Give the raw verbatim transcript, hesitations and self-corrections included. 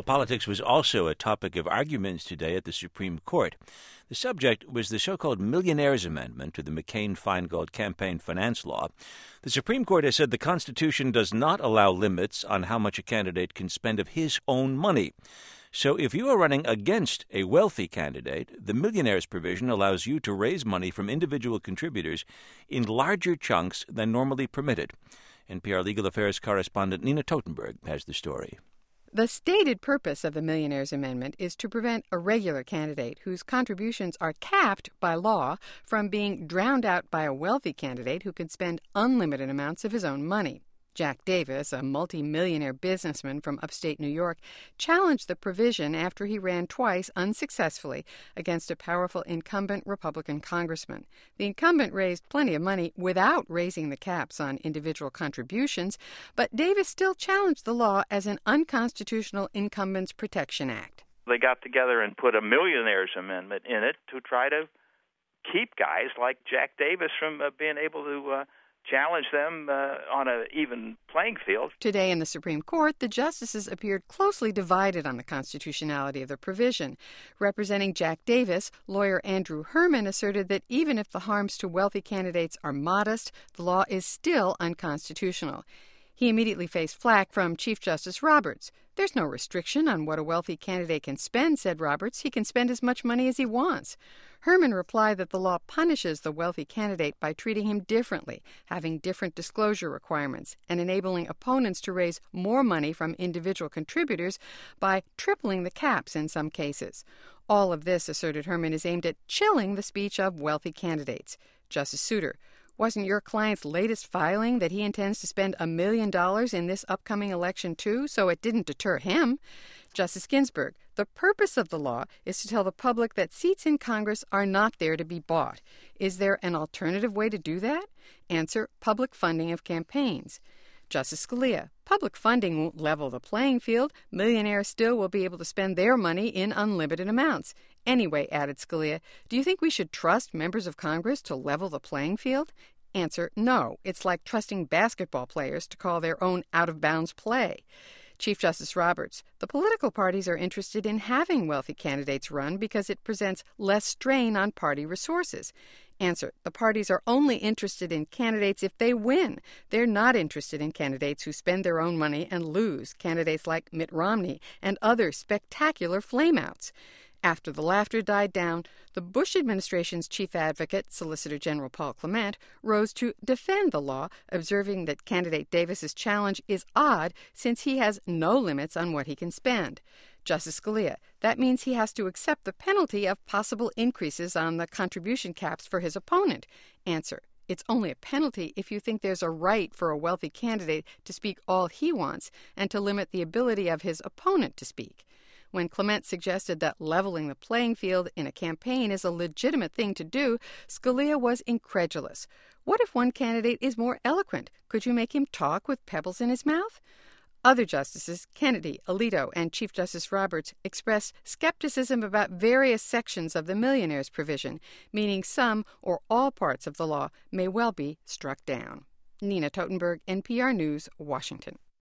Politics was also a topic of arguments today at the Supreme Court. The subject was the so-called Millionaires' Amendment to the McCain-Feingold campaign finance law. The Supreme Court has said the Constitution does not allow limits on how much a candidate can spend of his own money. So if you are running against a wealthy candidate, the millionaires provision allows you to raise money from individual contributors in larger chunks than normally permitted. N P R Legal Affairs correspondent Nina Totenberg has the story. The stated purpose of the Millionaires' Amendment is to prevent a regular candidate whose contributions are capped by law from being drowned out by a wealthy candidate who can spend unlimited amounts of his own money. Jack Davis, a multimillionaire businessman from upstate New York, challenged the provision after he ran twice unsuccessfully against a powerful incumbent Republican congressman. The incumbent raised plenty of money without raising the caps on individual contributions, but Davis still challenged the law as an unconstitutional Incumbents Protection Act. They got together and put a Millionaires' Amendment in it to try to keep guys like Jack Davis from uh, being able to uh, challenge them uh, on an even playing field. Today in the Supreme Court, the justices appeared closely divided on the constitutionality of the provision. Representing Jack Davis, lawyer Andrew Herman asserted that even if the harms to wealthy candidates are modest, the law is still unconstitutional. He immediately faced flack from Chief Justice Roberts. There's no restriction on what a wealthy candidate can spend, said Roberts. He can spend as much money as he wants. Herman replied that the law punishes the wealthy candidate by treating him differently, having different disclosure requirements, and enabling opponents to raise more money from individual contributors by tripling the caps in some cases. All of this, asserted Herman, is aimed at chilling the speech of wealthy candidates. Justice Souter, wasn't your client's latest filing that he intends to spend a million dollars in this upcoming election, too, so it didn't deter him? Justice Ginsburg, the purpose of the law is to tell the public that seats in Congress are not there to be bought. Is there an alternative way to do that? Answer, public funding of campaigns. Justice Scalia, public funding won't level the playing field. Millionaires still will be able to spend their money in unlimited amounts. Anyway, added Scalia, do you think we should trust members of Congress to level the playing field? Answer, no. It's like trusting basketball players to call their own out-of-bounds play. Chief Justice Roberts, the political parties are interested in having wealthy candidates run because it presents less strain on party resources. Answer, the parties are only interested in candidates if they win. They're not interested in candidates who spend their own money and lose, candidates like Mitt Romney and other spectacular flameouts. After the laughter died down, the Bush administration's chief advocate, Solicitor General Paul Clement, rose to defend the law, observing that candidate Davis's challenge is odd since he has no limits on what he can spend. Justice Scalia, that means he has to accept the penalty of possible increases on the contribution caps for his opponent. Answer, it's only a penalty if you think there's a right for a wealthy candidate to speak all he wants and to limit the ability of his opponent to speak. When Clement suggested that leveling the playing field in a campaign is a legitimate thing to do, Scalia was incredulous. What if one candidate is more eloquent? Could you make him talk with pebbles in his mouth? Other justices, Kennedy, Alito, and Chief Justice Roberts, expressed skepticism about various sections of the millionaires' provision, meaning some or all parts of the law may well be struck down. Nina Totenberg, N P R News, Washington.